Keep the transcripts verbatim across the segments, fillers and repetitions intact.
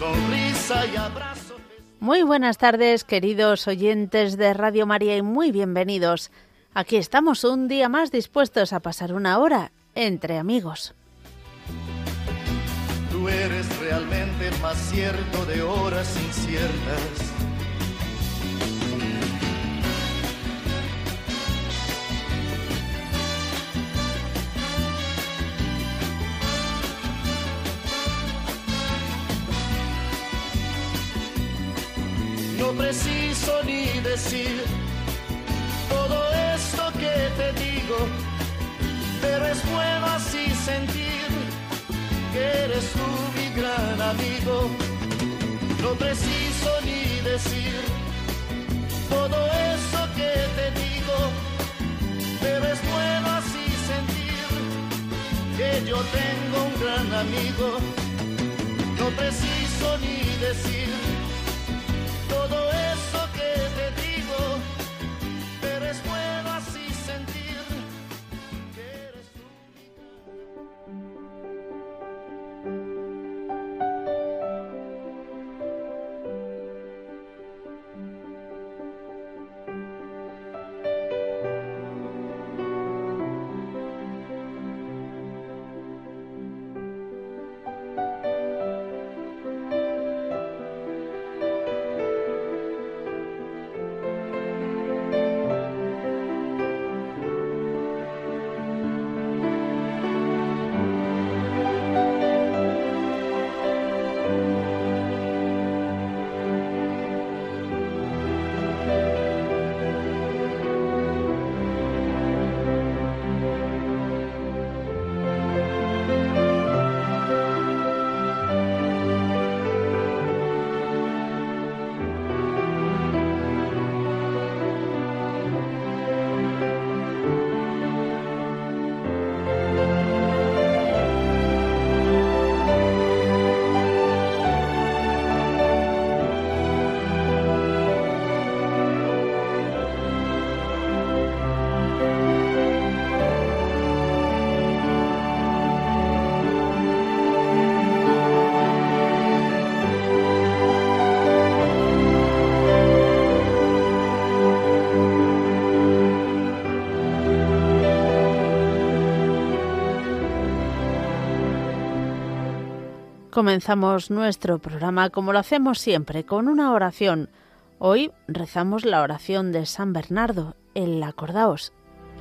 sonrisa y abrazo. Muy buenas tardes, queridos oyentes de Radio María, y muy bienvenidos. Aquí estamos un día más dispuestos a pasar una hora entre amigos. Tú eres realmente más cierto de horas inciertas. No preciso ni decir todo esto que te digo, pero es bueno así sentir que eres tú mi gran amigo. No preciso ni decir todo eso que te digo, pero es bueno así sentir que yo tengo un gran amigo. No preciso ni decir todo eso que te digo, pero es bueno así sentir que eres tú. Comenzamos nuestro programa como lo hacemos siempre, con una oración. Hoy rezamos la oración de San Bernardo, el Acordaos.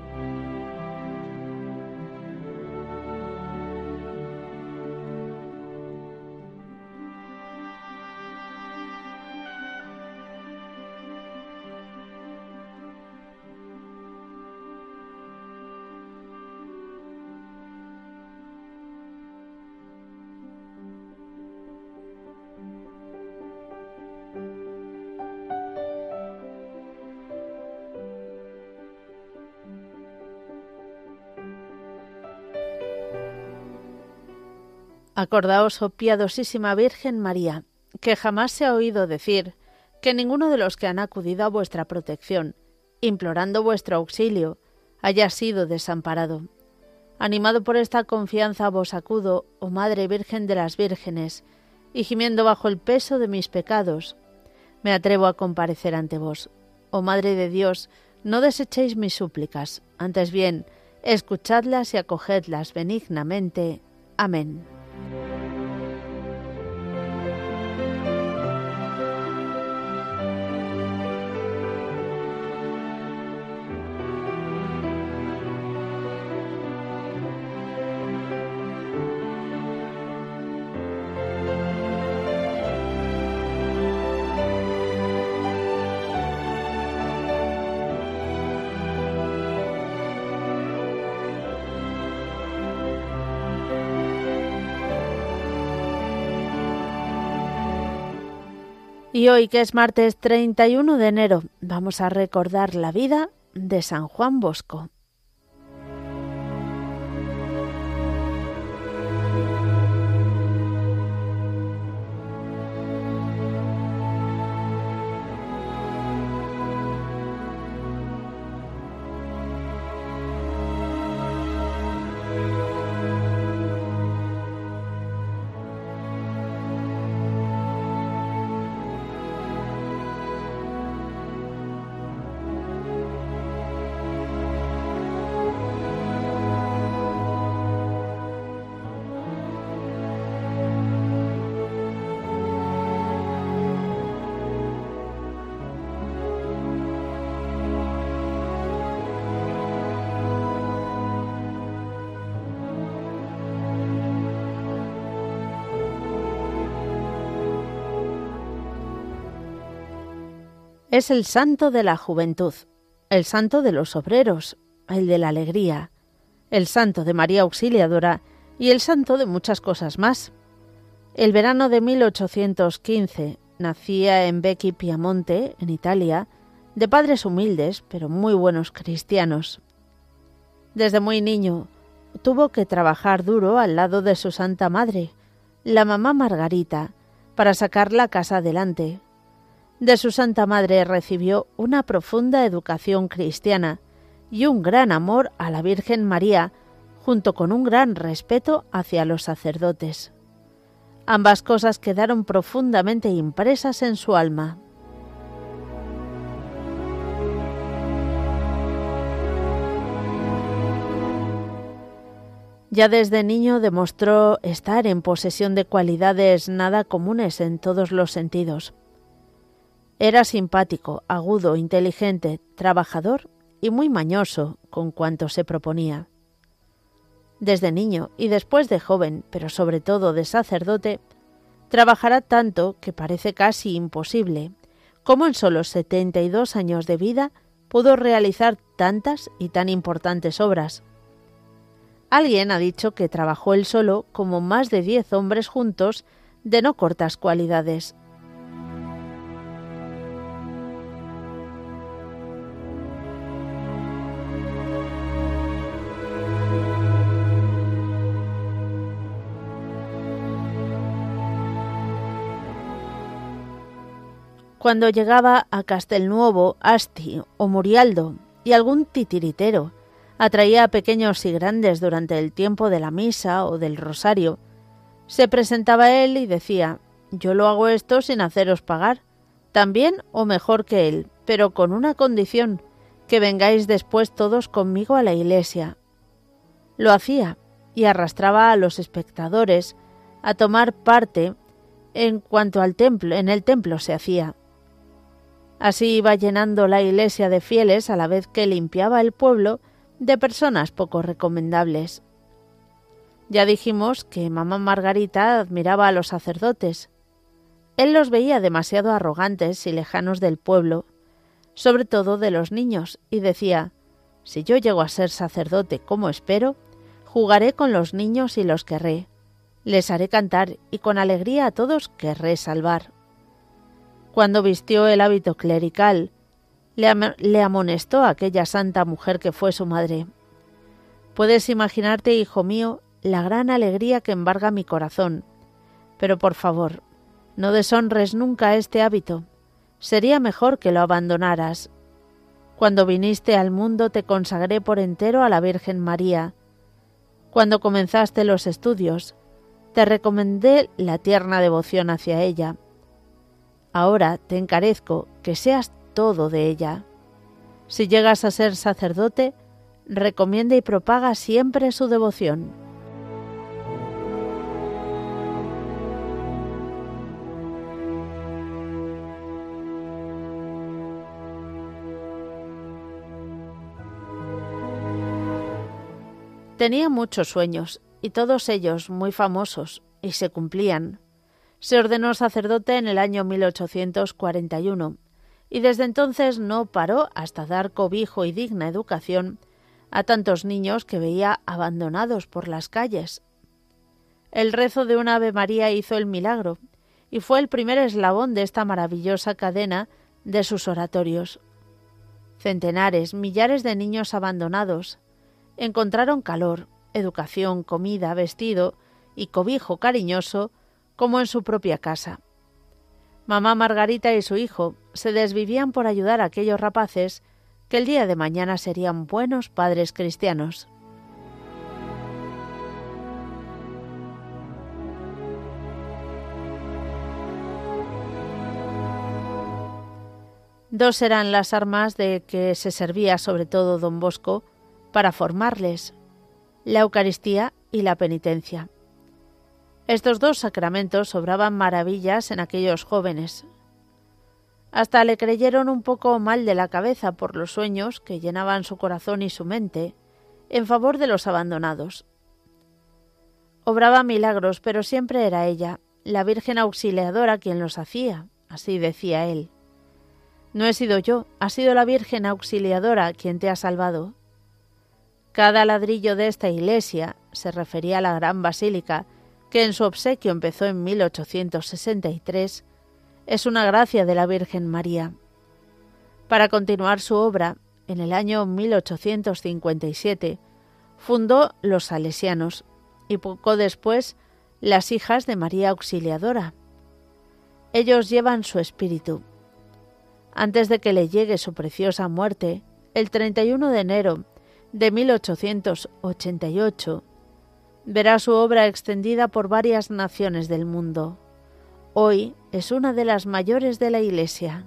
Acordaos, oh piadosísima Virgen María, que jamás se ha oído decir que ninguno de los que han acudido a vuestra protección, implorando vuestro auxilio, haya sido desamparado. Animado por esta confianza vos acudo, oh Madre Virgen de las Vírgenes, y gimiendo bajo el peso de mis pecados, me atrevo a comparecer ante vos. Oh Madre de Dios, no desechéis mis súplicas, antes bien, escuchadlas y acogedlas benignamente. Amén. Y hoy, que es martes treinta y uno de enero, vamos a recordar la vida de San Juan Bosco. Es el santo de la juventud, el santo de los obreros, el de la alegría, el santo de María Auxiliadora y el santo de muchas cosas más. El verano de mil ochocientos quince nacía en Becchi, Piamonte, en Italia, de padres humildes, pero muy buenos cristianos. Desde muy niño tuvo que trabajar duro al lado de su santa madre, la mamá Margarita, para sacar la casa adelante. De su santa madre recibió una profunda educación cristiana y un gran amor a la Virgen María, junto con un gran respeto hacia los sacerdotes. Ambas cosas quedaron profundamente impresas en su alma. Ya desde niño demostró estar en posesión de cualidades nada comunes en todos los sentidos. Era simpático, agudo, inteligente, trabajador y muy mañoso con cuanto se proponía. Desde niño y después de joven, pero sobre todo de sacerdote, trabajará tanto que parece casi imposible, como en solo setenta y dos años de vida pudo realizar tantas y tan importantes obras. Alguien ha dicho que trabajó él solo como más de diez hombres juntos de no cortas cualidades. Cuando llegaba a Castelnuovo, Asti o Murialdo y algún titiritero atraía a pequeños y grandes durante el tiempo de la misa o del rosario, se presentaba él y decía: «Yo lo hago esto sin haceros pagar, tan bien o mejor que él, pero con una condición, que vengáis después todos conmigo a la iglesia». Lo hacía y arrastraba a los espectadores a tomar parte en cuanto al templo, en el templo se hacía. Así iba llenando la iglesia de fieles a la vez que limpiaba el pueblo de personas poco recomendables. Ya dijimos que mamá Margarita admiraba a los sacerdotes. Él los veía demasiado arrogantes y lejanos del pueblo, sobre todo de los niños, y decía: «Si yo llego a ser sacerdote como espero, jugaré con los niños y los querré. Les haré cantar y con alegría a todos querré salvar». Cuando vistió el hábito clerical, le, am- le amonestó a aquella santa mujer que fue su madre: «Puedes imaginarte, hijo mío, la gran alegría que embarga mi corazón, pero por favor, no deshonres nunca este hábito. Sería mejor que lo abandonaras. Cuando viniste al mundo te consagré por entero a la Virgen María. Cuando comenzaste los estudios, te recomendé la tierna devoción hacia ella. Ahora te encarezco que seas todo de ella. Si llegas a ser sacerdote, recomienda y propaga siempre su devoción». Tenía muchos sueños, y todos ellos muy famosos, y se cumplían. Se ordenó sacerdote en el año mil ochocientos cuarenta y uno, y desde entonces no paró hasta dar cobijo y digna educación a tantos niños que veía abandonados por las calles. El rezo de un Ave María hizo el milagro, y fue el primer eslabón de esta maravillosa cadena de sus oratorios. Centenares, millares de niños abandonados encontraron calor, educación, comida, vestido y cobijo cariñoso como en su propia casa. Mamá Margarita y su hijo se desvivían por ayudar a aquellos rapaces que el día de mañana serían buenos padres cristianos. Dos eran las armas de que se servía sobre todo don Bosco para formarles: la Eucaristía y la penitencia. Estos dos sacramentos obraban maravillas en aquellos jóvenes. Hasta le creyeron un poco mal de la cabeza por los sueños que llenaban su corazón y su mente en favor de los abandonados. Obraba milagros, pero siempre era ella, la Virgen Auxiliadora, quien los hacía, así decía él. No he sido yo, ha sido la Virgen Auxiliadora quien te ha salvado. Cada ladrillo de esta iglesia, se refería a la gran basílica, que en su obsequio empezó en mil ochocientos sesenta y tres, es una gracia de la Virgen María. Para continuar su obra, en el año mil ochocientos cincuenta y siete, fundó los Salesianos y poco después las Hijas de María Auxiliadora. Ellos llevan su espíritu. Antes de que le llegue su preciosa muerte, el treinta y uno de enero de mil ochocientos ochenta y ocho, verá su obra extendida por varias naciones del mundo. Hoy es una de las mayores de la Iglesia.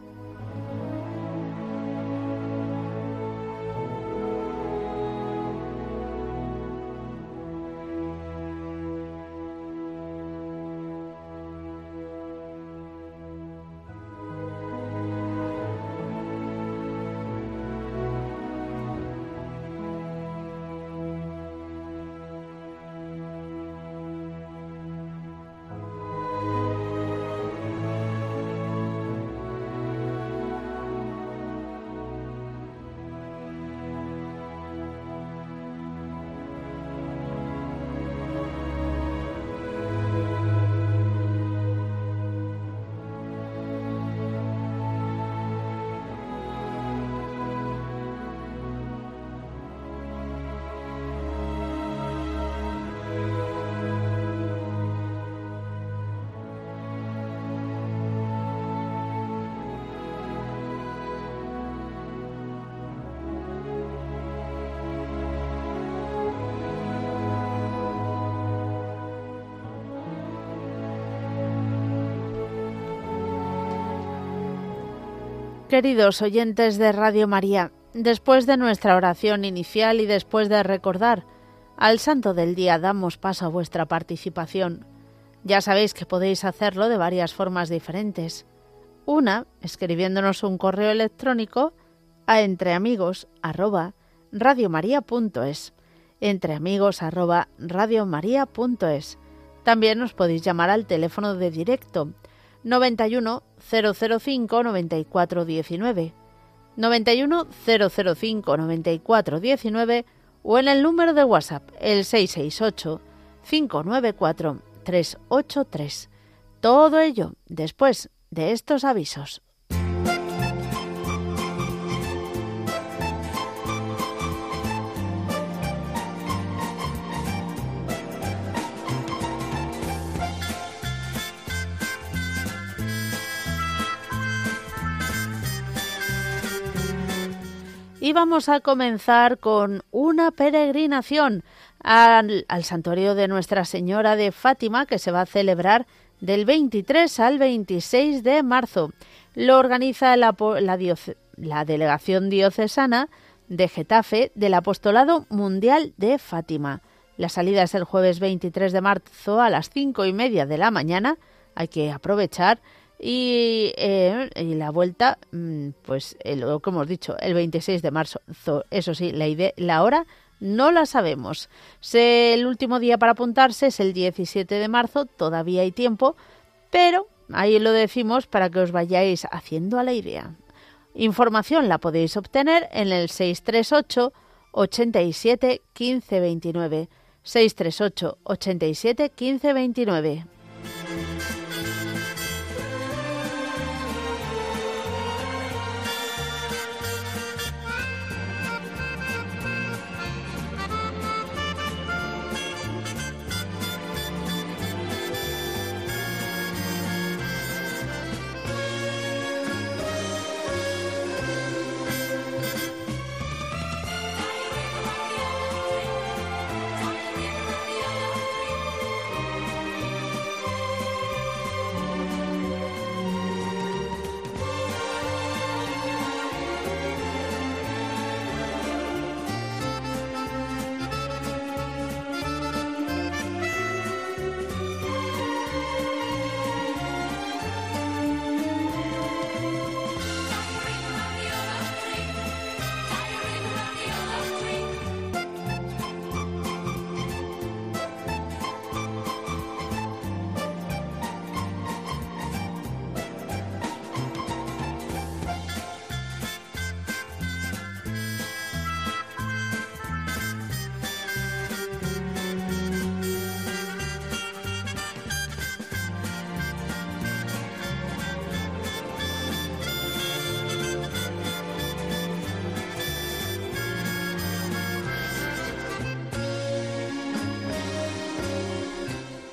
Queridos oyentes de Radio María, después de nuestra oración inicial y después de recordar al Santo del Día, damos paso a vuestra participación. Ya sabéis que podéis hacerlo de varias formas diferentes. Una, escribiéndonos un correo electrónico a entreamigos arroba radiomaria.es, entreamigos arroba radiomaria.es. También os podéis llamar al teléfono de directo noventa y uno, cero cero cinco, noventa y cuatro diecinueve, noventa y uno, cero cero cinco, noventa y cuatro diecinueve o en el número de WhatsApp, el seis seis ocho, cinco nueve cuatro, tres ocho tres. Todo ello después de estos avisos. Y vamos a comenzar con una peregrinación al, al santuario de Nuestra Señora de Fátima, que se va a celebrar del veintitrés al veintiséis de marzo. Lo organiza la, la, dioce, la Delegación Diocesana de Getafe del Apostolado Mundial de Fátima. La salida es el jueves veintitrés de marzo a las cinco y media de la mañana. Hay que aprovechar. Y, eh, y la vuelta, pues eh, lo que hemos dicho, el veintiséis de marzo. Eso sí, la, idea, la hora no la sabemos. Se, el último día para apuntarse es el diecisiete de marzo, todavía hay tiempo, pero ahí lo decimos para que os vayáis haciendo a la idea. Información la podéis obtener en el seis tres ocho, ochenta y siete, quince veintinueve, seis tres ocho, ochenta y siete, quince veintinueve.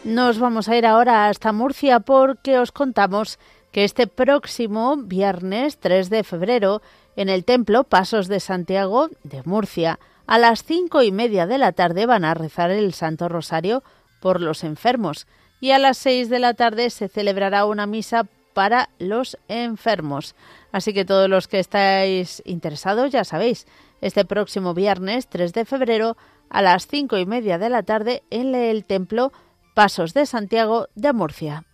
Nos vamos a ir ahora hasta Murcia porque os contamos que este próximo viernes tres de febrero en el Templo Pasos de Santiago de Murcia a las cinco y media de la tarde van a rezar el Santo Rosario por los enfermos y a las seis de la tarde se celebrará una misa para los enfermos. Así que todos los que estáis interesados, ya sabéis, este próximo viernes tres de febrero a las cinco y media de la tarde en el Templo Pasos de Santiago de Murcia.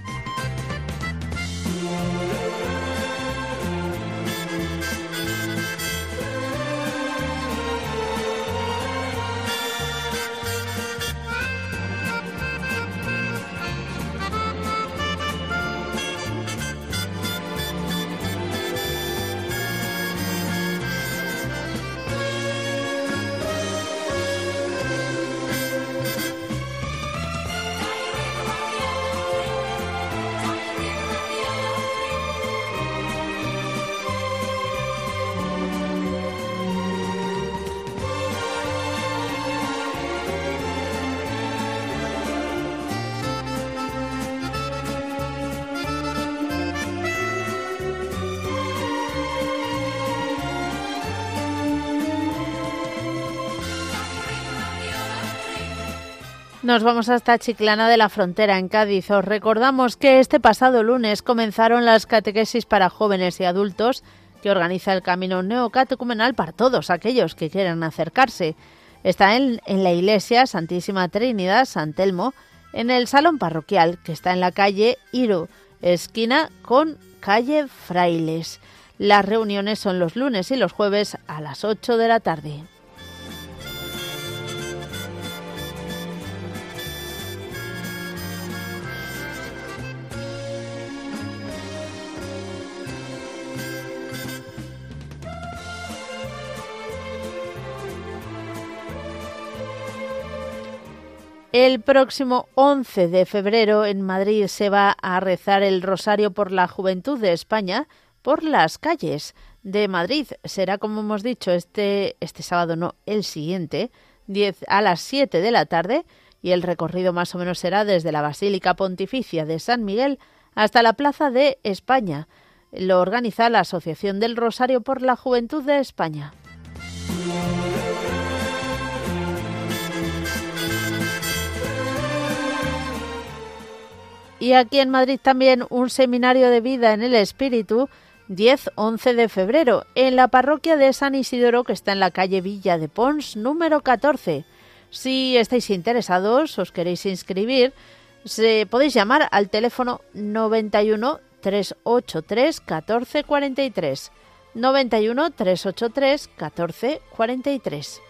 Nos vamos hasta Chiclana de la Frontera, en Cádiz. Os recordamos que este pasado lunes comenzaron las catequesis para jóvenes y adultos que organiza el Camino Neocatecumenal para todos aquellos que quieran acercarse. Está en, en la Iglesia Santísima Trinidad San Telmo, en el Salón Parroquial, que está en la calle Iro, esquina con calle Frailes. Las reuniones son los lunes y los jueves a las ocho de la tarde. El próximo once de febrero en Madrid se va a rezar el Rosario por la Juventud de España por las calles de Madrid. Será, como hemos dicho, este, este sábado, no, el siguiente, diez a las siete de la tarde, y el recorrido más o menos será desde la Basílica Pontificia de San Miguel hasta la Plaza de España. Lo organiza la Asociación del Rosario por la Juventud de España. Y aquí en Madrid también un seminario de vida en el Espíritu, diez a once de febrero, en la parroquia de San Isidoro, que está en la calle Villa de Pons, número catorce. Si estáis interesados, os queréis inscribir, se, podéis llamar al teléfono noventa y uno, trescientos ochenta y tres, catorce cuarenta y tres. noventa y uno, trescientos ochenta y tres, catorce cuarenta y tres.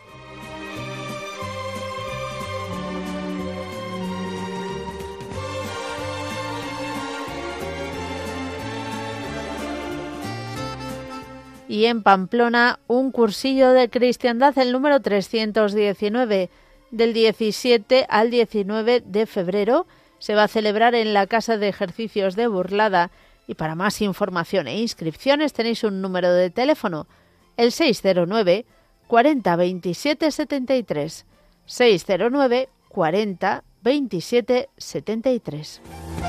Y en Pamplona, un cursillo de cristiandad, el número trescientos diecinueve, del diecisiete al diecinueve de febrero, se va a celebrar en la Casa de Ejercicios de Burlada. Y para más información e inscripciones tenéis un número de teléfono, el seis cero nueve, cuarenta, veintisiete, setenta y tres. seis cero nueve, cuarenta, veintisiete, setenta y tres.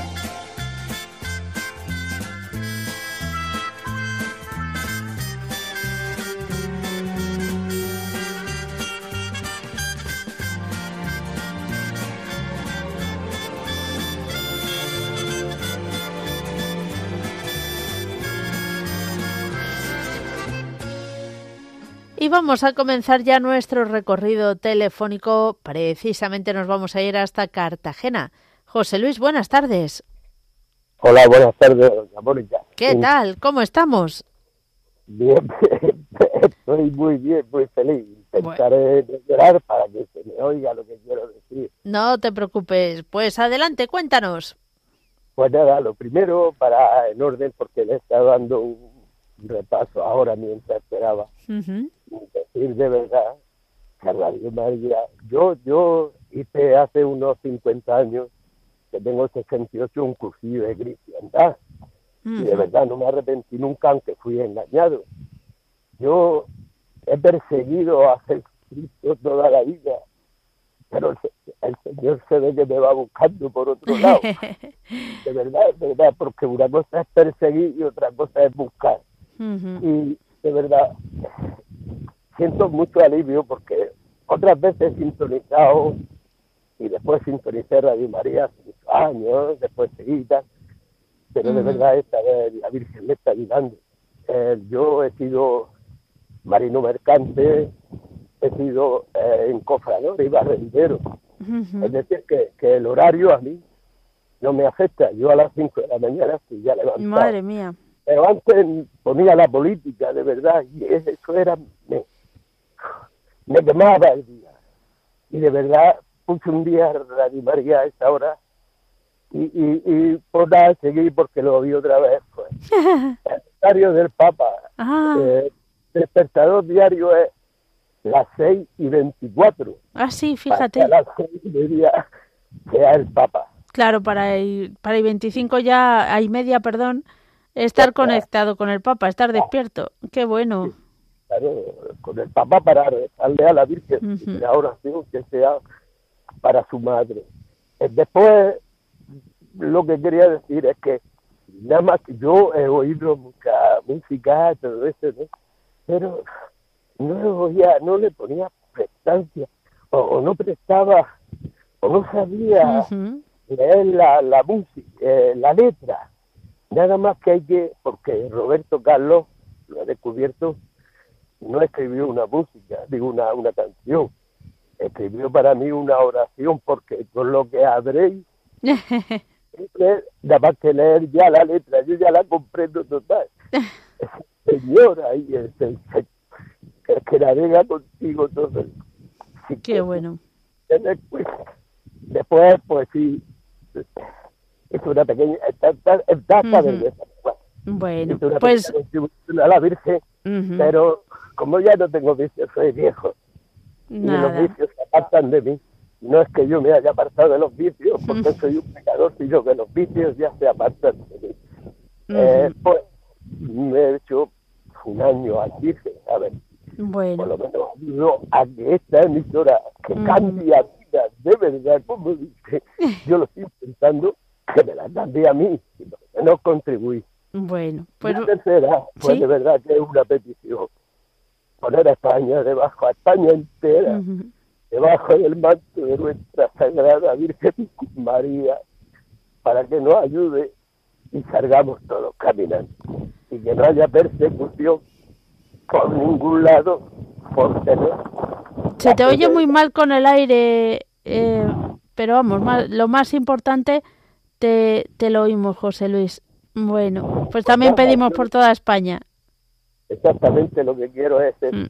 Y vamos a comenzar ya nuestro recorrido telefónico. Precisamente nos vamos a ir hasta Cartagena. José Luis, buenas tardes. Hola, buenas tardes, doña Mónica. ¿Qué tal? ¿Cómo estamos? Bien, estoy muy bien, muy feliz. Intentaré bueno. llorar para que se me oiga lo que quiero decir. No te preocupes. Pues adelante, cuéntanos. Pues nada, lo primero, para en orden, porque le estaba dando un repaso ahora mientras esperaba. Uh-huh. Decir de verdad que Radio María, yo, yo hice hace unos cincuenta años, que tengo sesenta y ocho, un cursillo de cristiandad. Uh-huh. Y de verdad no me arrepentí nunca, aunque fui engañado. Yo he perseguido a Jesucristo toda la vida, pero el, el Señor se ve que me va buscando por otro lado. De verdad, de verdad, porque una cosa es perseguir y otra cosa es buscar. Uh-huh. Y de verdad, siento mucho alivio porque otras veces he sintonizado y después sintonicé Radio María hace muchos años, después seguida, pero uh-huh. de verdad esta vez la Virgen me está ayudando. Eh, yo he sido marino mercante, he sido eh, encofrador y barrendero. Uh-huh. Es decir, que, que el horario a mí no me afecta. Yo a las cinco de la mañana estoy ya levantado. Madre mía. Pero antes ponía la política, de verdad, y eso era... Me, me quemaba el día. Y de verdad puse un día Radio María a esa hora y, y, y por nada seguí porque lo vi otra vez. Pues. El horario del Papa. Ah. Eh, el despertador diario es las seis y veinticuatro. Ah, sí, fíjate. A las seis y media sea el Papa. Claro, para el, para el veinticinco ya, hay media, perdón, estar ya, conectado con el Papa, estar despierto. Qué bueno. Sí, claro, con el Papa para rezarle a la Virgen, uh-huh. la oración que sea para su madre. Después, lo que quería decir es que nada más que yo he oído mucha música, todo eso, ¿no? Pero no oía, no le ponía prestancia, o, o no prestaba, o no sabía uh-huh. leer la, la música, eh, la letra. Nada más que hay que, porque Roberto Carlos, lo ha descubierto, no escribió una música, digo una, una canción, escribió para mí una oración, porque con lo que habréis, nada más que leer ya la letra, yo ya la comprendo total. Señora, y el, el, el, el que navega contigo todo. Sí, qué bueno. Después, después, pues sí, es una pequeña etapa uh-huh. de bueno, pues a la Virgen, uh-huh. pero como ya no tengo vicios, soy viejo. Nada. Y los vicios se apartan de mí. No es que yo me haya apartado de los vicios, porque uh-huh. soy un pecador, sino que los vicios ya se apartan de mí. Uh-huh. Eh, pues me he hecho un año al Virgen, a ver. Bueno. Por lo menos ayudo a que esta emisora que uh-huh. cambia vidas, de verdad, como dice, yo lo estoy pensando, que me la cambie a mí, y por lo menos contribuir. Bueno, pues... La tercera, pues ¿sí? De verdad que es una petición. Poner a España debajo, a España entera, uh-huh. debajo del manto de nuestra Sagrada Virgen María, para que nos ayude y salgamos todos caminando. Y que no haya persecución por ningún lado, por tener... Se te oye muy mal con el aire, eh, pero vamos, más, lo más importante te, te lo oímos, José Luis. Bueno, pues también pedimos por toda España. Exactamente lo que quiero es mm.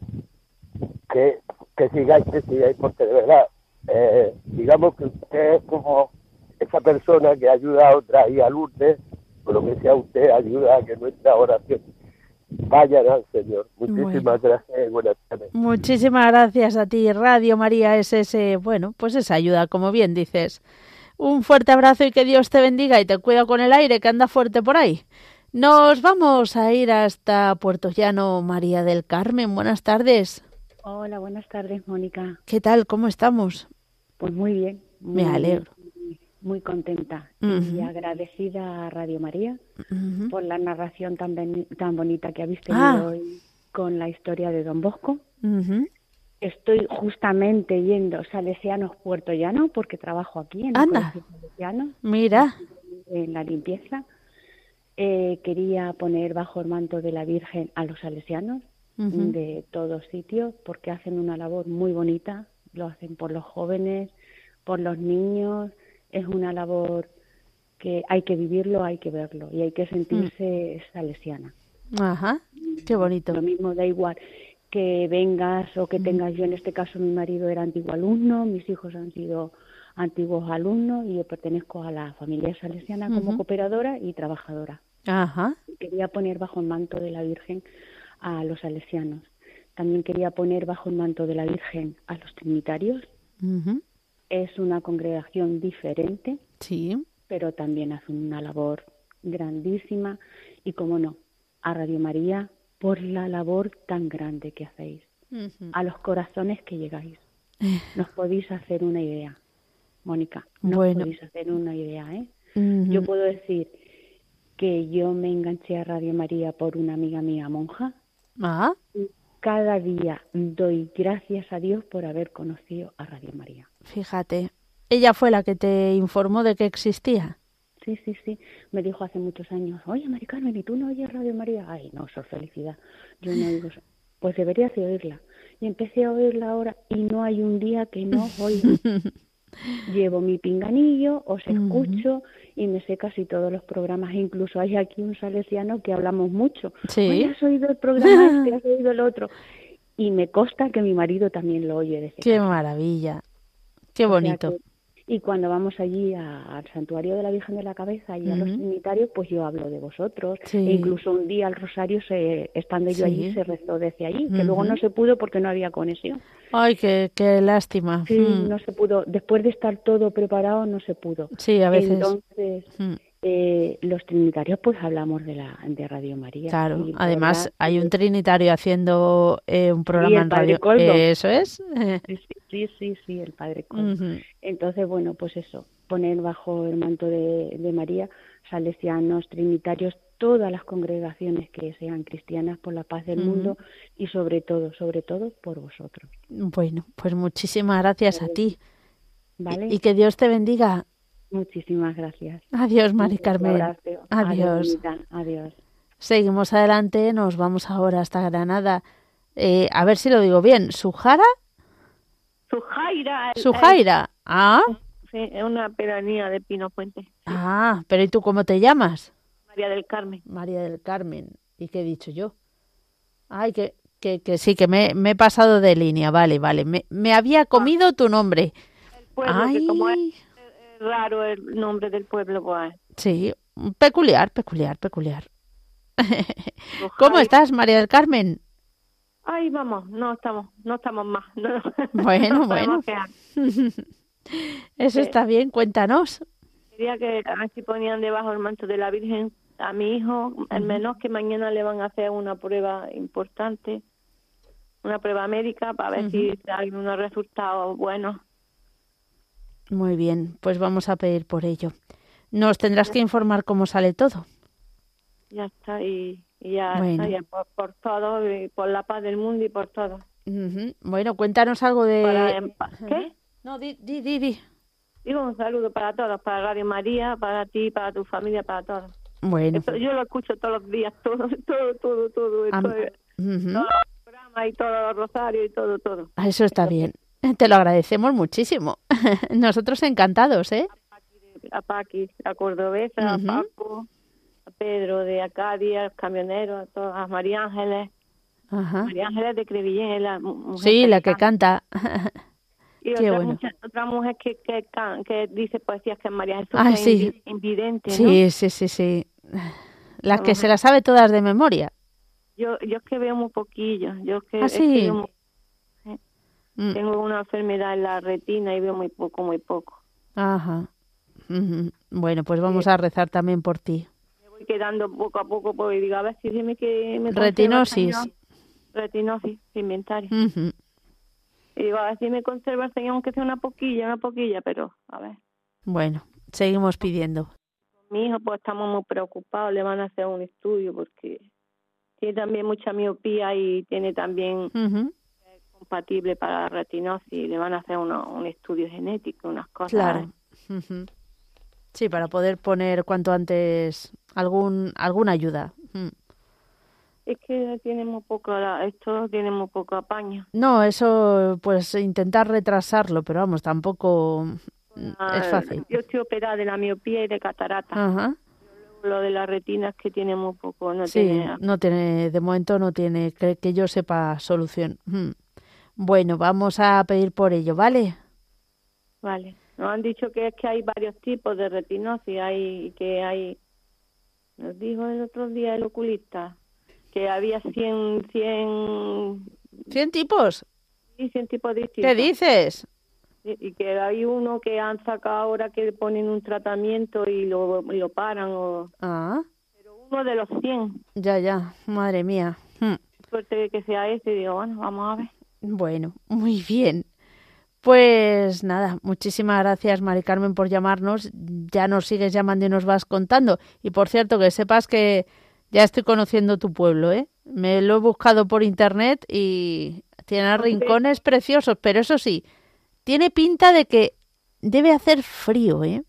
que, que sigáis, que sigáis, porque de verdad, eh, digamos que usted es como esa persona que ayuda a otra y a Lourdes, por lo que sea usted, ayuda a que nuestra oración vayan al Señor. Muchísimas bueno. gracias y buenas tardes. Muchísimas gracias a ti. Radio María es ese, bueno, pues esa ayuda, como bien dices. Un fuerte abrazo y que Dios te bendiga y te cuida con el aire que anda fuerte por ahí. Nos vamos a ir hasta Puerto Llano. María del Carmen, buenas tardes. Hola, buenas tardes, Mónica. ¿Qué tal? ¿Cómo estamos? Pues muy bien. Me Muy, alegro. Muy, muy contenta uh-huh. y agradecida a Radio María uh-huh. por la narración tan, ben, tan bonita que habéis tenido ah. hoy con la historia de Don Bosco. Uh-huh. Estoy justamente yendo Salesianos Puerto Llano porque trabajo aquí en el Colegio Salesiano. Mira. En la limpieza. Eh, quería poner bajo el manto de la Virgen a los salesianos uh-huh. de todos sitios porque hacen una labor muy bonita, lo hacen por los jóvenes, por los niños, es una labor que hay que vivirlo, hay que verlo y hay que sentirse uh-huh. salesiana. Ajá, qué bonito. Lo mismo da igual que vengas o que tengas, yo en este caso mi marido era antiguo alumno, mis hijos han sido antiguos alumnos y yo pertenezco a la familia salesiana como uh-huh. cooperadora y trabajadora. Ajá. Quería poner bajo el manto de la Virgen a los salesianos. También quería poner bajo el manto de la Virgen a los trinitarios. Uh-huh. Es una congregación diferente, sí, pero también hacen una labor grandísima y, como no, a Radio María por la labor tan grande que hacéis, uh-huh. a los corazones que llegáis. nos podéis hacer una idea, Mónica, nos bueno. podéis hacer una idea, ¿eh? Uh-huh. Yo puedo decir que yo me enganché a Radio María por una amiga mía monja. Ah. Y cada día doy gracias a Dios por haber conocido a Radio María. Fíjate, ¿ella fue la que te informó de que existía? Sí, sí, sí. Me dijo hace muchos años, oye, Mari Carmen, ¿y tú no oyes Radio María? Ay, no, eso es felicidad. Yo no oigo eso. Pues deberías de oírla. Y empecé a oírla ahora y no hay un día que no oiga. Llevo mi pinganillo, os escucho uh-huh. y me sé casi todos los programas. Incluso hay aquí un salesiano que hablamos mucho. Sí. Oye, ¿has oído el programa este? ¿Has oído el otro? Y me consta que mi marido también lo oye. Desde ¡Qué casa. maravilla! ¡Qué bonito! O sea que, y cuando vamos allí a, al santuario de la Virgen de la Cabeza y uh-huh. a los trinitarios, pues yo hablo de vosotros. Sí. E incluso un día el rosario, se, estando yo sí. allí, se rezó desde allí, que uh-huh. luego no se pudo porque no había conexión. ¡Ay, qué, qué lástima! Sí, mm. no se pudo. Después de estar todo preparado, no se pudo. Sí, a veces. Entonces, mm. eh, los trinitarios, pues hablamos de la de Radio María. Claro, además verdad, hay un trinitario haciendo eh, un programa sí, en radio. Coldo. ¿Eso es? Sí, sí, sí, sí, el Padre Coldo. Uh-huh. Entonces, bueno, pues eso, poner bajo el manto de, de María, salesianos, trinitarios, todas las congregaciones que sean cristianas por la paz del uh-huh. mundo y sobre todo, sobre todo por vosotros. Bueno, pues muchísimas gracias a ti. ¿Vale? Y, y que Dios te bendiga. Muchísimas gracias. Adiós, Mari Carmen. Adiós. Adiós. Adiós. Seguimos adelante, nos vamos ahora hasta Granada. Eh, a ver si lo digo bien. ¿Sujara? Sujaira. El, Sujaira. El, ah. Sí, es una pedanía de Pino Puente. Sí. Ah, pero ¿y tú cómo te llamas? María del Carmen. María del Carmen. ¿Y qué he dicho yo? Ay, que, que, que sí, que me, me he pasado de línea. Vale, vale. Me, me había comido ah. tu nombre. El pueblo, Ay. que como es, es raro el nombre del pueblo, pues. Sí, peculiar, peculiar, peculiar. ¿Cómo estás, María del Carmen? Ay, vamos, no estamos, no estamos más. No, bueno, no bueno. Eso eh, está bien, cuéntanos. Quería que a ver si ponían debajo el manto de la Virgen a mi hijo, al menos que mañana le van a hacer una prueba importante, una prueba médica para ver uh-huh. si hay unos resultados buenos. Muy bien, pues vamos a pedir por ello. Nos tendrás ya. que informar cómo sale todo. Ya está, y, y ya bueno. está, ya por, por todo, y por la paz del mundo y por todo. Uh-huh. Bueno, cuéntanos algo de... Para, ¿Qué? No, di, di, di, di. Digo un saludo para todos, para Radio María, para ti, para tu familia, para todos. Bueno. Esto, yo lo escucho todos los días, todo, todo, todo, todo. Esto, Am- uh-huh. Todos los programas y todos los rosarios y todo, todo. Eso está bien. Te lo agradecemos muchísimo. Nosotros encantados, ¿eh? A Paqui, a Cordobesa, uh-huh. a Paco, a Pedro de Acadia, a los camioneros, a todas, a María Ángeles. Ajá. María Ángeles de Crevillén, es la mujer sí, la que canta. Y Qué otra, bueno. mucha, otra mujer que, que, que dice poesías, que es María Jesús, ah, que sí. es invidente, ¿no? Sí, sí, sí, sí. Las que se las sabe todas de memoria. Yo yo es que veo muy poquillo. Yo es que, ¿Ah, es sí? que veo muy, eh, mm. Tengo una enfermedad en la retina y veo muy poco, muy poco. Ajá. Uh-huh. Bueno, pues vamos sí. a rezar también por ti. Me voy quedando poco a poco, porque digo, a ver si dime que me retinosis. Retinosis, inventario. Uh-huh. Y digo, a ver si me conserva el Señor, aunque sea una poquilla, una poquilla, pero a ver. Bueno, seguimos pidiendo. Mi hijo, pues estamos muy preocupados, le van a hacer un estudio porque tiene también mucha miopía y tiene también uh-huh. eh, compatible para la retinosis, le van a hacer uno, un estudio genético, unas cosas. Claro. Uh-huh. Sí, para poder poner cuanto antes algún alguna ayuda. Uh-huh. Es que tiene muy poco, esto tiene muy poco apaño. No, eso, pues intentar retrasarlo, pero vamos, tampoco ah, es fácil. Yo estoy operada de la miopía y de catarata. Ajá. Lo de la retina es que tiene muy poco. No sí, tiene... no tiene, de momento no tiene, que, que yo sepa, solución. Hmm. Bueno, vamos a pedir por ello, ¿vale? Vale. Nos han dicho que es que hay varios tipos de retinosis, hay que hay, nos dijo el otro día el oculista, que había cien, cien... ¿Cien tipos? Sí, cien tipos distintos. ¿Qué dices? Y, y que hay uno que han sacado ahora que ponen un tratamiento y lo, y lo paran. O... Ah. Pero uno de los cien. Ya, ya, madre mía. Hmm. Suerte que sea ese, digo, bueno, vamos a ver. Bueno, muy bien. Pues nada, muchísimas gracias, Mari Carmen, por llamarnos. Ya nos sigues llamando y nos vas contando. Y por cierto, que sepas que ya estoy conociendo tu pueblo, ¿eh? Me lo he buscado por internet y tiene rincones preciosos, pero eso sí, tiene pinta de que debe hacer frío, ¿eh?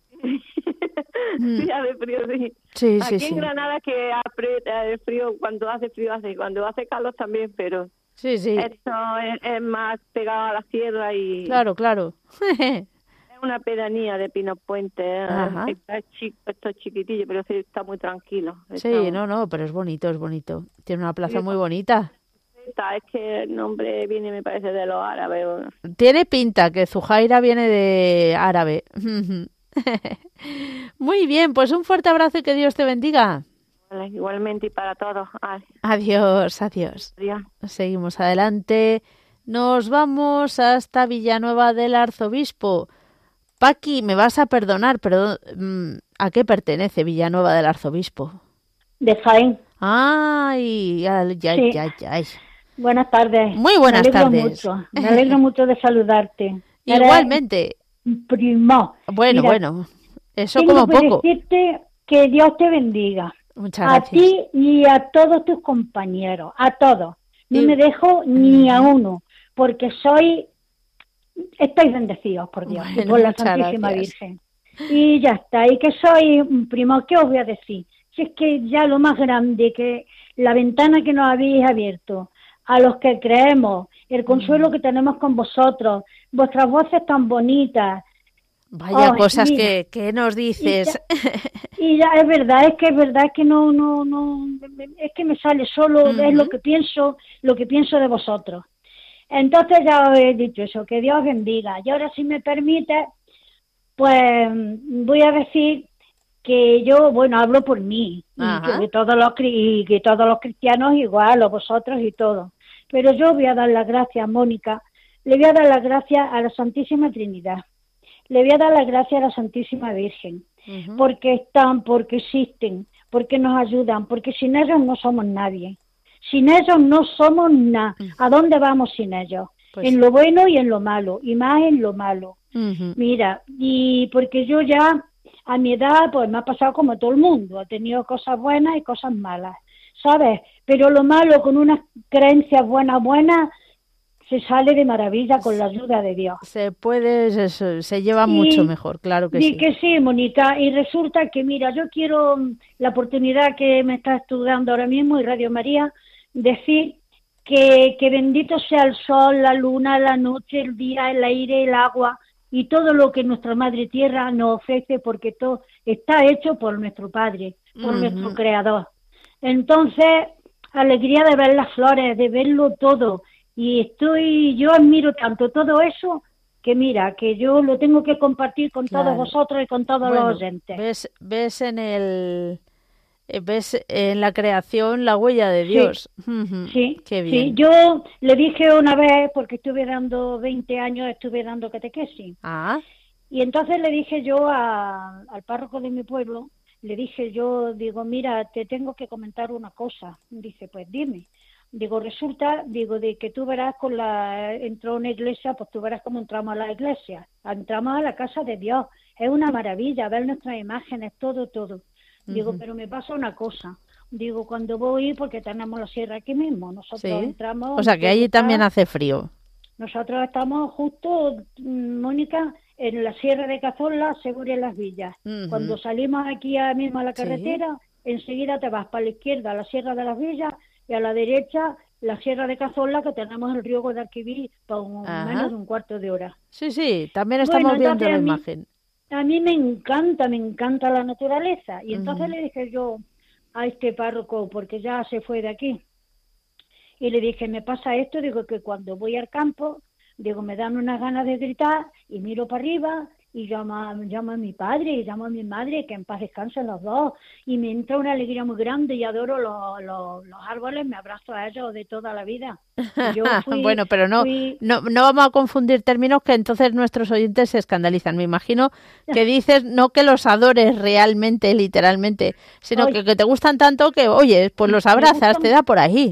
Sí, hace frío, sí. Sí, Aquí sí, en sí. Granada que aprieta el frío, cuando hace frío hace, cuando hace calor también, pero Sí, sí. esto es, es más pegado a la sierra y Claro, claro. es una pedanía de Pinos Puente. Ajá. Está chico, esto es chiquitillo, pero sí está muy tranquilo. Sí, Está- no, no, pero es bonito, es bonito. Tiene una plaza muy bonita. está- Es que el nombre viene, me parece, de los árabes. Tiene pinta que Zujaira viene de árabe. Muy bien, pues un fuerte abrazo y que Dios te bendiga. Vale, igualmente y para todos. Ay, Adiós, adiós. adiós. Seguimos adelante. Nos vamos hasta Villanueva del Arzobispo. Paqui, me vas a perdonar, pero mm, ¿a qué pertenece Villanueva del Arzobispo? De Jaén. Ay, ay, ay, Sí. ay, ay. Buenas tardes. Muy buenas me alegro tardes. Mucho. Me alegro mucho de saludarte. Eres Igualmente. primo. Bueno, Mira, bueno, eso tengo como que poco. decirte que Dios te bendiga. Muchas A gracias. ti y a todos tus compañeros, a todos. No Y- me dejo ni a uno, porque soy, estáis bendecidos por Dios y Bueno, por la muchas Santísima gracias. Virgen. Y ya está, y que soy un primo, ¿qué os voy a decir? Si es que ya lo más grande, que la ventana que nos habéis abierto, a los que creemos, el consuelo que tenemos con vosotros, vuestras voces tan bonitas. Vaya Ay, cosas mira. que, que nos dices. Y ya es verdad, es que es verdad, es que no, no, no, es que me sale solo, Ujú. es lo que pienso, lo que pienso de vosotros. Entonces ya os he dicho eso, que Dios bendiga. Y ahora, si me permite, pues voy a decir que yo, bueno, hablo por mí, y Ajá. que todos los cri- y que todos los cristianos igual, o vosotros y todos. Pero yo voy a dar las gracias, Mónica, le voy a dar las gracias a la Santísima Trinidad, le voy a dar las gracias a la Santísima Virgen, Ujú. porque están, porque existen, porque nos ayudan, porque sin ellos no somos nadie. Sin ellos no somos nada. ¿A dónde vamos sin ellos? Pues En lo bueno y en lo malo, y más en lo malo. Ujú. Mira, y porque yo ya a mi edad pues me ha pasado como todo el mundo, he tenido cosas buenas y cosas malas, ¿sabes? Pero lo malo, con unas creencias buenas, buenas, se sale de maravilla con la ayuda de Dios. Se puede, se, se lleva Y mucho mejor, claro que di sí. que sí, Mónica, y resulta que, mira, yo quiero mm, la oportunidad que me está estudiando ahora mismo y Radio María, decir que, que bendito sea el sol, la luna, la noche, el día, el aire, el agua y todo lo que nuestra Madre Tierra nos ofrece, porque todo está hecho por nuestro Padre, por Ujú. nuestro Creador. Entonces, alegría de ver las flores, de verlo todo, y estoy, yo admiro tanto todo eso, que mira, que yo lo tengo que compartir con Claro. todos vosotros y con todos Bueno, los oyentes. ves, ves en el, eh, ves en la creación la huella de Sí. Dios. Ujú. Sí, Qué sí, bien. yo le dije una vez, porque estuve dando veinte años, estuve dando catequesis, Ah, y entonces le dije yo a- al párroco de mi pueblo, le dije yo, digo, mira, te tengo que comentar una cosa. Dice, pues dime. Digo, resulta, digo, de que tú verás con la, entró a una iglesia, pues tú verás cómo entramos a la iglesia, entramos a la casa de Dios, es una maravilla ver nuestras imágenes, todo, todo. Digo, Ujú. pero me pasa una cosa, digo, cuando voy, porque tenemos la sierra aquí mismo, nosotros sí. entramos... O sea que allí también hace frío. Nosotros estamos justo, mm, Mónica, en la Sierra de Cazorla, seguro en las villas. Ujú. Cuando salimos aquí a mismo a la Sí. carretera, enseguida te vas para la izquierda a la Sierra de las Villas y a la derecha la Sierra de Cazorla, que tenemos el río Guadalquivir para un- Ajá. menos de un cuarto de hora. Sí, sí, también estamos Bueno, viendo entonces la a mí- imagen. A mí me encanta, me encanta la naturaleza. Y entonces Ujú. le dije yo a este párroco, porque ya se fue de aquí, y le dije, me pasa esto, digo que cuando voy al campo, digo, me dan unas ganas de gritar y miro para arriba y llamo, a- llamo a mi padre y llamo a mi madre, que en paz descansen los dos, y me entra una alegría muy grande y adoro los, los, los árboles, me abrazo a ellos de toda la vida. Y yo fui- Bueno, pero no, fui- no, no vamos a confundir términos, que entonces nuestros oyentes se escandalizan. Me imagino que dices no que los adores realmente, literalmente, sino Ay. que, que te gustan tanto que, oye, pues los Me abrazas, gustan- te da por ahí.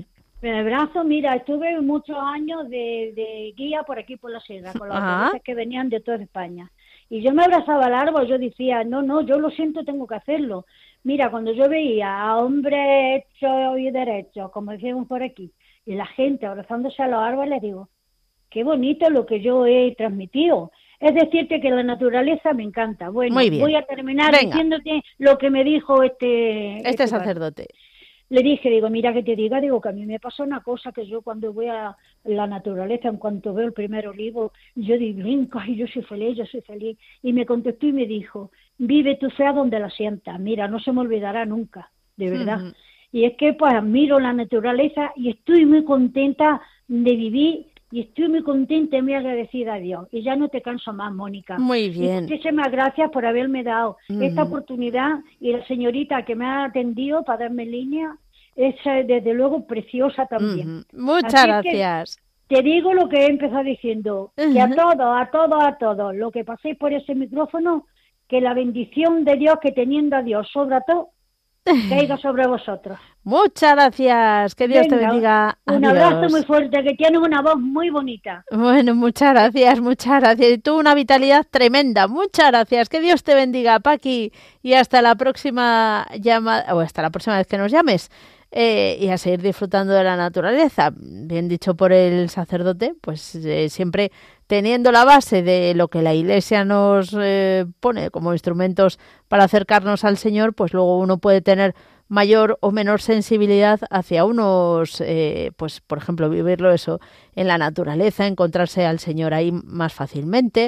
En el brazo, mira, estuve muchos años de, de guía por aquí por la sierra, con los autobuses que venían de toda España. Y yo me abrazaba al árbol, yo decía, no, no, yo lo siento, tengo que hacerlo. Mira, cuando yo veía a hombres hechos y derechos, como decíamos por aquí, y la gente abrazándose a los árboles, digo, qué bonito lo que yo he transmitido. Es decirte que la naturaleza me encanta. Bueno, voy a terminar Venga. diciéndote lo que me dijo este... Este, este sacerdote. Le dije, digo, mira que te diga, digo que a mí me pasa una cosa, que yo cuando voy a la naturaleza, en cuanto veo el primer olivo, yo digo, venga, yo soy feliz, yo soy feliz. Y me contestó y me dijo, vive tu fe a donde la sientas. Mira, no se me olvidará nunca, de verdad. Uh-huh. Y es que pues admiro la naturaleza y estoy muy contenta de vivir y estoy muy contenta y muy agradecida a Dios. Y ya no te canso más, Mónica. Muy bien. Y muchísimas gracias por haberme dado uh-huh. esta oportunidad y la señorita que me ha atendido para darme línea. Es desde luego preciosa también. Uh-huh. Muchas Así gracias. Te digo lo que he empezado diciendo, uh-huh. que a todos, a todos, a todos, lo que paséis por ese micrófono, que la bendición de Dios, que teniendo a Dios sobre todo, caiga sobre vosotros. Muchas gracias, que Dios Venga, te bendiga. Un Adiós. abrazo muy fuerte, que tienes una voz muy bonita. Bueno, muchas gracias, muchas gracias. Y tú una vitalidad tremenda. Muchas gracias, que Dios te bendiga, Paqui. Y hasta la próxima llamada, o hasta la próxima vez que nos llames. Eh, y a seguir disfrutando de la naturaleza, bien dicho por el sacerdote, pues eh, siempre teniendo la base de lo que la Iglesia nos eh, pone como instrumentos para acercarnos al Señor, pues luego uno puede tener mayor o menor sensibilidad hacia unos, eh, pues por ejemplo, vivirlo eso en la naturaleza, encontrarse al Señor ahí más fácilmente,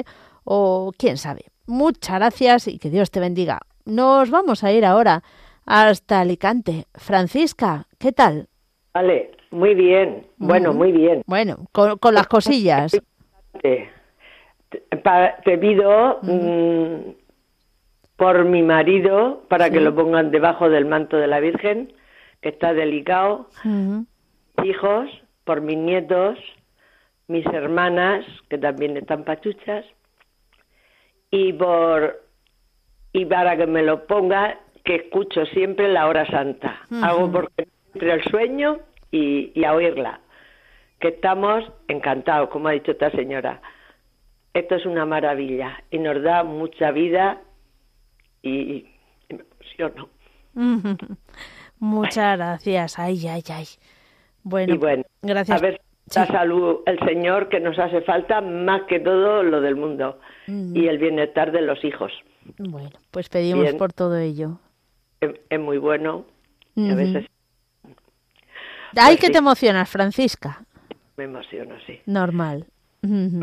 o quién sabe. Muchas gracias y que Dios te bendiga. Nos vamos a ir ahora hasta Alicante. Francisca, ¿qué tal? Vale, muy bien. Bueno, muy bien. Bueno, con, con las cosillas. Te, te pido mm, por mi marido, para sí. que lo pongan debajo del manto de la Virgen, que está delicado, uh-huh. hijos, por mis nietos, mis hermanas, que también están pachuchas, y por y para que me lo ponga, que escucho siempre la hora santa. Uh-huh. Hago porque entre el sueño y, y a oírla. Que estamos encantados, como ha dicho esta señora. Esto es una maravilla y nos da mucha vida y, y me emociono. Uh-huh. Muchas gracias. Ay, ay, ay. Bueno, y bueno, gracias. A ver, sí. La salud, el Señor, que nos hace falta más que todo lo del mundo. Uh-huh. Y el bienestar de los hijos. Bueno, pues pedimos Bien. por todo ello. Es, es muy bueno. Uh-huh. A veces... Ay, pues que sí. te emocionas, Francisca. Me emociono, sí. Normal. Uh-huh.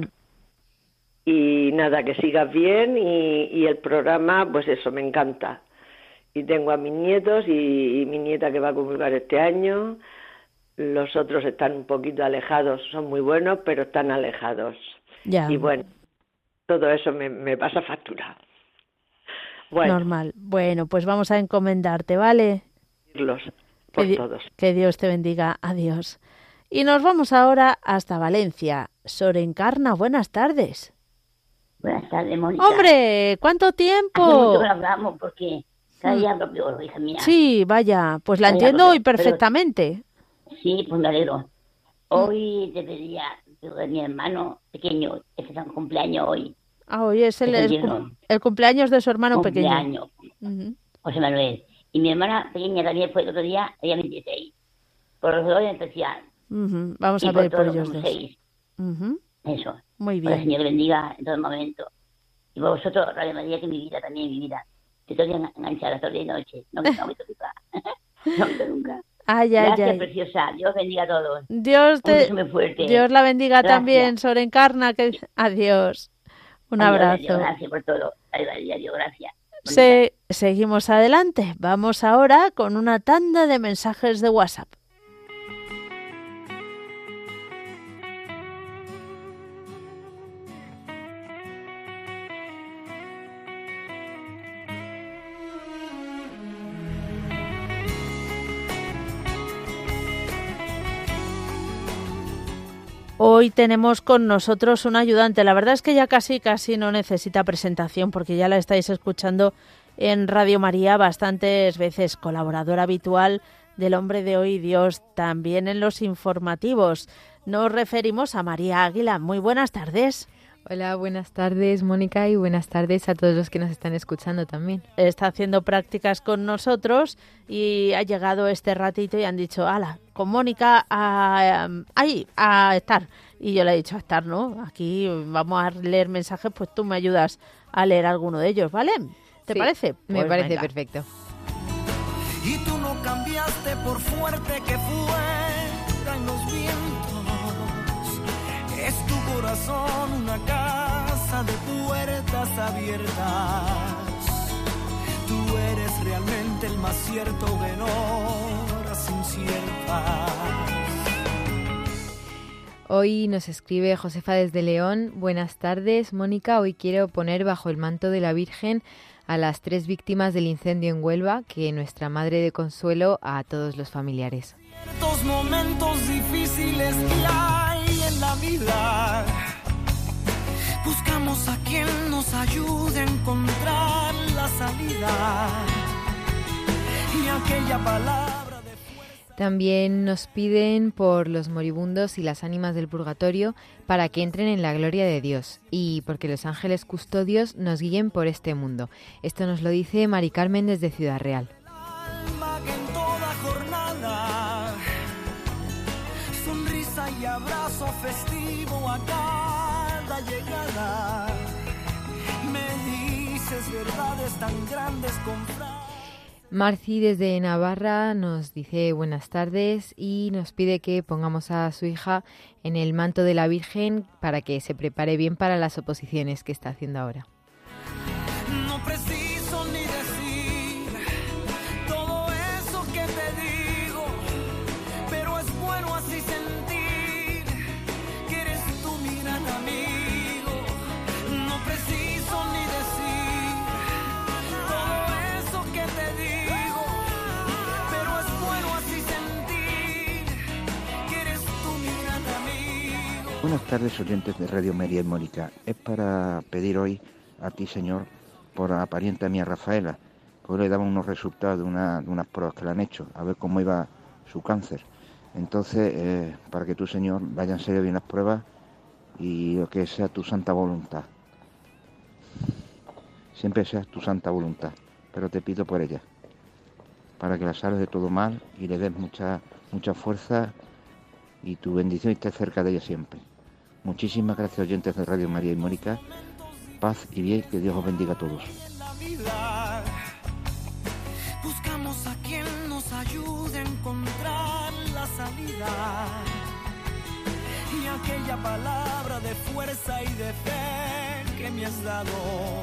Y nada, que sigas bien y, y el programa, pues eso, me encanta. Y tengo a mis nietos y, y mi nieta que va a comulgar este año. Los otros están un poquito alejados, son muy buenos, pero están alejados. Ya. Y bueno, todo eso me, me pasa factura. Bueno. Normal. Bueno, pues vamos a encomendarte, ¿vale? Los, por que, todos. Que Dios te bendiga. Adiós. Y nos vamos ahora hasta Valencia. Sor Encarna, buenas tardes. Buenas tardes, Mónica. ¡Hombre! ¿Cuánto tiempo? Hace mucho que no hablamos porque cada día hablo peor, hija mía. Sí, vaya, pues la Cada entiendo hoy pero, perfectamente. Pero, sí, pues me alegro. Hoy te pedía de mi hermano pequeño, ese es un cumpleaños hoy. Ah, hoy es el, el, el cumpleaños de su hermano cumpleaños. pequeño. Uh-huh. José Manuel. Y mi hermana pequeña también fue el otro día, ella veintiséis. Por los dos en especial. Uh-huh. Vamos y a ver por, por ellos dos. Uh-huh. Eso. Muy bien. Que el Señor le bendiga en todo momento. Y por vosotros, Radio María, que mi vida también, mi vida. Te estoy enganchada todo el día y noche. No, no me toca. No me nunca. Ay, ay, Gracias, ay. preciosa. Dios bendiga a todos. Dios te... Un beso muy fuerte. Dios la bendiga Gracias. también, Sor Encarna. Que... Adiós. Un adiós, abrazo. Adiós, gracias por todo. Adiós, adiós, gracias. Se... Seguimos adelante. Vamos ahora con una tanda de mensajes de WhatsApp. Hoy tenemos con nosotros un ayudante. La verdad es que ya casi casi no necesita presentación porque ya la estáis escuchando en Radio María bastantes veces, colaborador habitual del hombre de hoy Dios, también en los informativos. Nos referimos a María Águila. Muy buenas tardes. Hola, buenas tardes, Mónica, y buenas tardes a todos los que nos están escuchando también. Está haciendo prácticas con nosotros y ha llegado este ratito y han dicho, ala, con Mónica a, ahí, a estar. Y yo le he dicho, a estar, ¿no? Aquí vamos a leer mensajes, pues tú me ayudas a leer alguno de ellos, ¿vale? ¿Te sí, parece? Me pues parece venga. Perfecto. Y tú no cambiaste por fuerte que fueran los vientos. Es tu corazón una casa de puertas abiertas. Tú eres realmente el más cierto en horas inciertas. Hoy nos escribe Josefa desde León. Buenas tardes, Mónica. Hoy quiero poner bajo el manto de la Virgen a las tres víctimas del incendio en Huelva, que nuestra Madre de Consuelo a todos los familiares. Ciertos momentos difíciles que hay en la vida, buscamos a quien nos ayude a encontrar la salida y aquella palabra de fuerza. También nos piden por los moribundos y las ánimas del purgatorio para que entren en la gloria de Dios y porque los ángeles custodios nos guíen por este mundo. Esto nos lo dice Mari Carmen desde Ciudad Real. Alma que en toda jornada, sonrisa y abrazo festivo a cada llegada, me dices verdades tan grandes con frases. Marci desde Navarra nos dice buenas tardes y nos pide que pongamos a su hija en el manto de la Virgen para que se prepare bien para las oposiciones que está haciendo ahora. No preciso ni decir todo eso que te digo, pero es bueno así sentir que eres tú mi gran amigo. No preciso ni decir todo eso que te digo, pero es bueno así sentir que eres tú mi gran amigo. Buenas tardes, oyentes de Radio María y Mónica. Es para pedir hoy a ti, Señor, por la parienta mía Rafaela, que hoy le daban unos resultados de, una, de unas pruebas que le han hecho, a ver cómo iba su cáncer. Entonces, eh, para que tú, Señor, vayan a ser bien las pruebas y lo que sea tu santa voluntad. Siempre sea tu santa voluntad, pero te pido por ella, para que la salves de todo mal y le des mucha, mucha fuerza y tu bendición esté cerca de ella siempre. Muchísimas gracias, oyentes de Radio María y Mónica. Paz y bien, que Dios os bendiga a todos. Buscamos a quien nos ayude a encontrar la salida y aquella palabra de fuerza y de fe que me has dado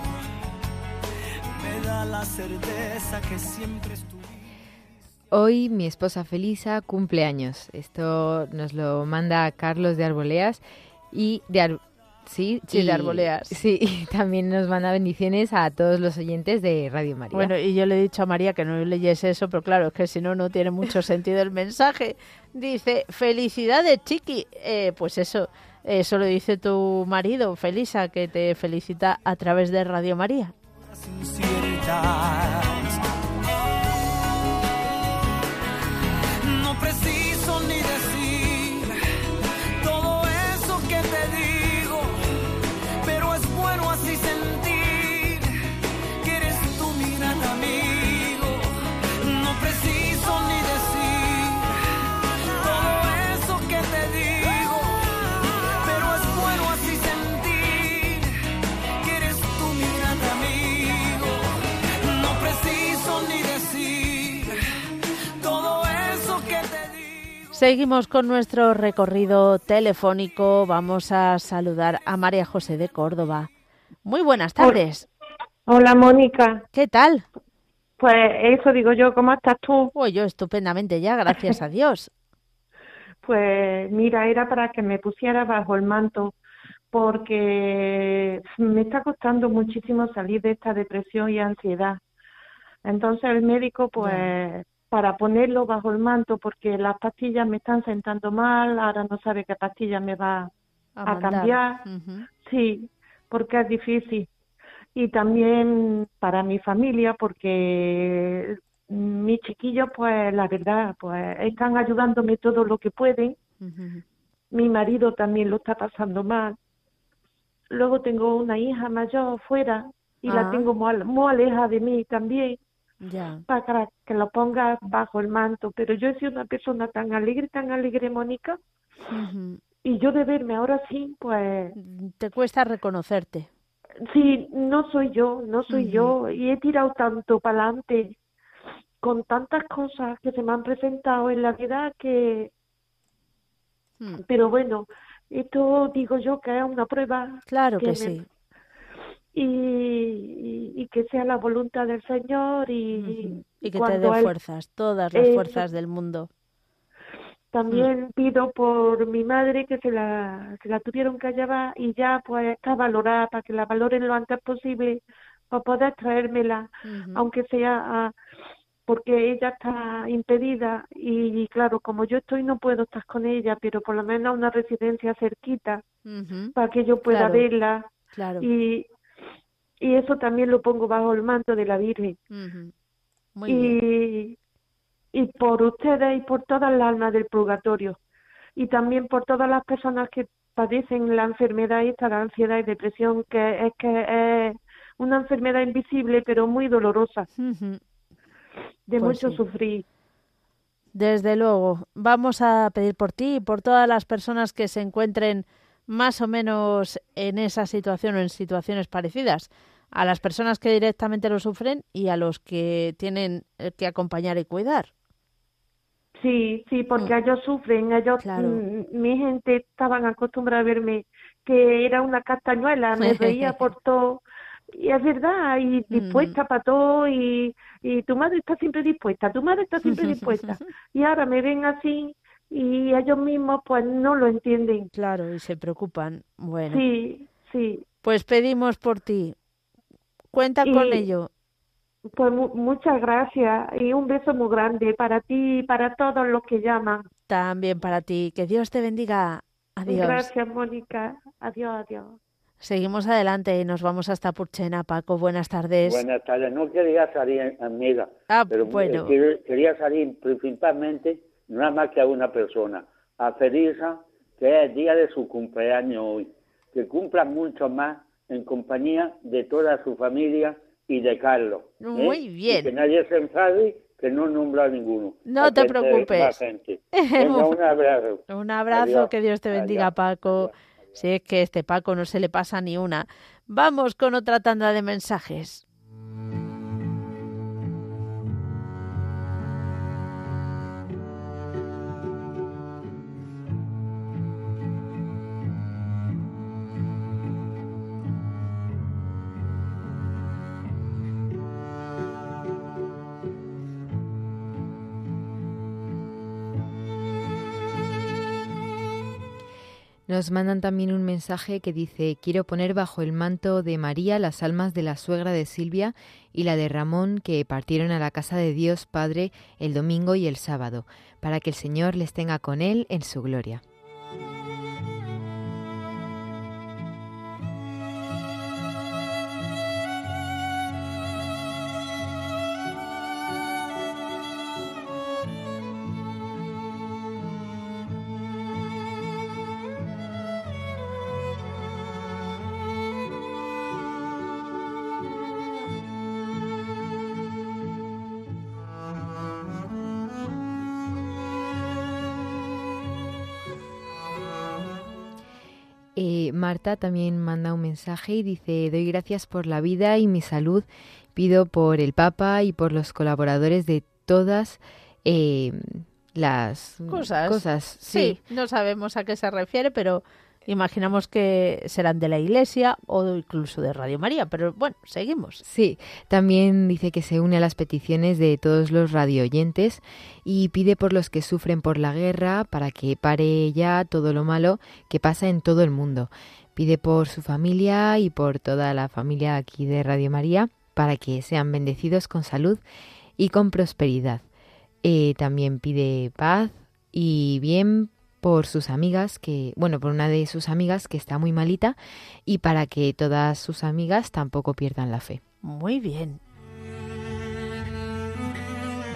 me da la certeza que siempre estuve. Hoy mi esposa Felisa cumple años. Esto nos lo manda Carlos de Arboleas y de Ar- Sí, sí, y, de Arboleas. Sí, y también nos manda bendiciones a todos los oyentes de Radio María. Bueno, y yo le he dicho a María que no leyese eso, pero claro, es que si no, no tiene mucho sentido el mensaje. Dice, felicidades, chiqui. Eh, pues eso, eso lo dice tu marido, Felisa, que te felicita a través de Radio María. No preciso ni decir todo eso que te digo, pero es bueno así sentir que eres tú mi gran amigo. No preciso ni decir todo eso que te digo, pero es bueno así sentir que eres tú mi gran amigo. No preciso ni decir todo eso que te digo. Seguimos con nuestro recorrido telefónico. Vamos a saludar a María José de Córdoba. Muy buenas tardes. Hola, Mónica. ¿Qué tal? Pues eso digo yo, ¿cómo estás tú? Pues yo estupendamente ya, gracias a Dios. Pues mira, era para que me pusiera bajo el manto, porque me está costando muchísimo salir de esta depresión y ansiedad. Entonces el médico, pues, yeah. para ponerlo bajo el manto, porque las pastillas me están sentando mal, ahora no sabe qué pastillas me va a, a cambiar. Uh-huh. Sí, porque es difícil. Y también para mi familia, porque mis chiquillos, pues la verdad, pues están ayudándome todo lo que pueden. Ujú. Mi marido también lo está pasando mal. Luego tengo una hija mayor fuera y Ah. la tengo muy, muy aleja de mí también, Ya. para que lo ponga bajo el manto. Pero yo he sido una persona tan alegre, tan alegre, Mónica, Ujú. y yo de verme ahora sí, pues Te cuesta reconocerte. sí, no soy yo, no soy Ujú. yo, y he tirado tanto para adelante con tantas cosas que se me han presentado en la vida que, Mm. pero bueno, esto digo yo que es una prueba Claro que que me- sí. y, y, y que sea la voluntad del Señor y, Ujú. Y que te cuando dé Él fuerzas, todas las eh, fuerzas del mundo. también pido por mi madre que se la, se la tuvieron que llevar y ya pues está valorada para que la valoren lo antes posible para poder traérmela, Ujú. aunque sea a- porque ella está impedida y, claro, como yo estoy no puedo estar con ella, pero por lo menos una residencia cerquita Ujú. para que yo pueda Claro, verla claro. y, y eso también lo pongo bajo el manto de la Virgen. Ujú. Muy bien. Y, y por ustedes y por todas las almas del purgatorio y también por todas las personas que padecen la enfermedad esta, la ansiedad y depresión, que es que es una enfermedad invisible pero muy dolorosa, Ujú. de Pues mucho sí. sufrir. Desde luego, vamos a pedir por ti y por todas las personas que se encuentren más o menos en esa situación o en situaciones parecidas, a las personas que directamente lo sufren y a los que tienen eh, que acompañar y cuidar. Sí, sí, porque Mm. ellos sufren, ellos, Claro. mm, mi gente estaban acostumbrados a verme que era una castañuela, me reía por todo, y es verdad, y dispuesta para todo, y, y tu madre está siempre dispuesta, tu madre está siempre dispuesta, y ahora me ven así, y ellos mismos pues no lo entienden. Claro, y se preocupan. Bueno, Sí, sí, pues pedimos por ti. Cuenta con y ello. pues mu- muchas gracias, y un beso muy grande para ti y para todos los que llaman. También para ti. Que Dios te bendiga. Adiós. Gracias, Mónica, adiós, adiós. Seguimos adelante y nos vamos hasta Purchena. Paco, buenas tardes. Buenas tardes. No quería salir, amiga, Ah, pero bueno. quer- quería salir principalmente nada más que a una persona, a Felisa, que es el día de su cumpleaños hoy. Que cumpla mucho más en compañía de toda su familia y de Carlos. ¿eh? Muy bien. Y que nadie se enfade, que no nombra a ninguno. No para te que esté preocupes. más gente. Venga, un abrazo. Un abrazo, Adiós. que Dios te bendiga, Adiós. Paco. Si es que este Paco no se le pasa ni una. Vamos con otra tanda de mensajes. Nos mandan también un mensaje que dice: quiero poner bajo el manto de María las almas de la suegra de Silvia y la de Ramón, que partieron a la casa de Dios Padre el domingo y el sábado, para que el Señor les tenga con él en su gloria. Eh, Marta también manda un mensaje y dice: doy gracias por la vida y mi salud, pido por el Papa y por los colaboradores de todas eh, las Cosas. cosas. Sí, no sabemos a qué se refiere, pero imaginamos que serán de la Iglesia o incluso de Radio María. Pero bueno, seguimos. Sí, también dice que se une a las peticiones de todos los radioyentes y pide por los que sufren por la guerra para que pare ya todo lo malo que pasa en todo el mundo. Pide por su familia y por toda la familia aquí de Radio María para que sean bendecidos con salud y con prosperidad. Eh, también pide paz y bien por sus amigas, que bueno, por una de sus amigas que está muy malita, y para que todas sus amigas tampoco pierdan la fe. Muy bien.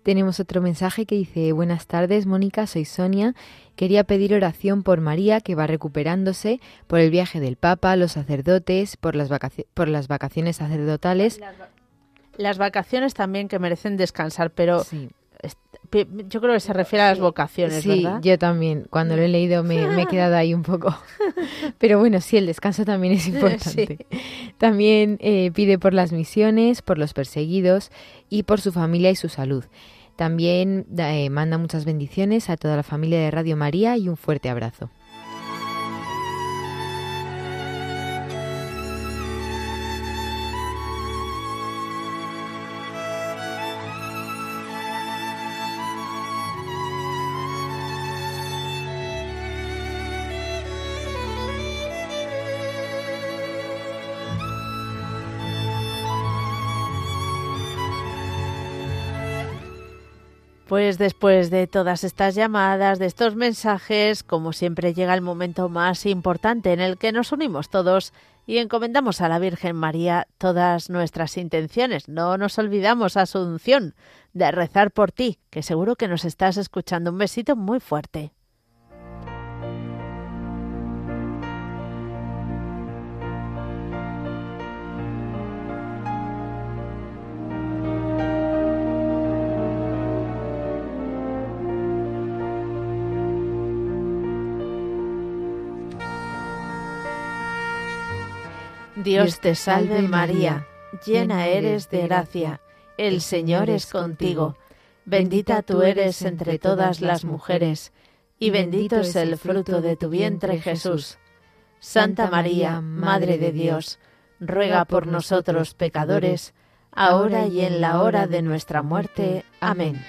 Tenemos otro mensaje que dice: buenas tardes, Mónica, soy Sonia. Quería pedir oración por María, que va recuperándose, por el viaje del Papa, los sacerdotes, por las, vacaci- por las vacaciones sacerdotales. Las, va- las vacaciones también, que merecen descansar, pero sí. Yo creo que se refiere a las vocaciones, sí, ¿verdad? Yo también. Cuando lo he leído me, me he quedado ahí un poco. Pero bueno, sí, el descanso también es importante. Sí. También eh, pide por las misiones, por los perseguidos y por su familia y su salud. También eh, manda muchas bendiciones a toda la familia de Radio María y un fuerte abrazo. Pues después de todas estas llamadas, de estos mensajes, como siempre llega el momento más importante en el que nos unimos todos y encomendamos a la Virgen María todas nuestras intenciones. No nos olvidamos, Asunción, de rezar por ti, que seguro que nos estás escuchando. Un besito muy fuerte. Dios te salve María, llena eres de gracia, el Señor es contigo, bendita tú eres entre todas las mujeres, y bendito es el fruto de tu vientre Jesús. Santa María, Madre de Dios, ruega por nosotros pecadores, ahora y en la hora de nuestra muerte. Amén.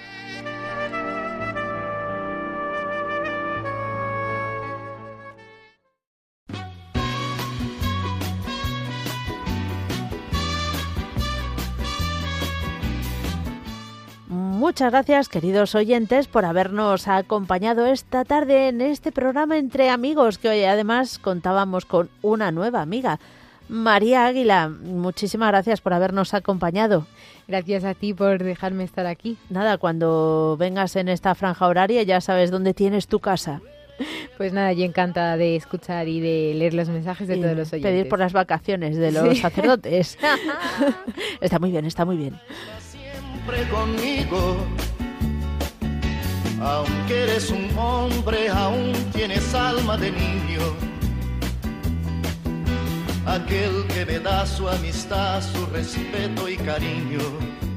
Muchas gracias, queridos oyentes, por habernos acompañado esta tarde en este programa Entre Amigos, que hoy además contábamos con una nueva amiga, María Águila. Muchísimas gracias por habernos acompañado. Gracias a ti por dejarme estar aquí. Nada, cuando vengas en esta franja horaria ya sabes dónde tienes tu casa. Pues nada, yo encantada de escuchar y de leer los mensajes de y todos los oyentes. Pedir por las vacaciones de los sí. sacerdotes. Está muy bien, está muy bien. Siempre conmigo, aunque eres un hombre, aún tienes alma de niño. Aquel que me da su amistad, su respeto y cariño.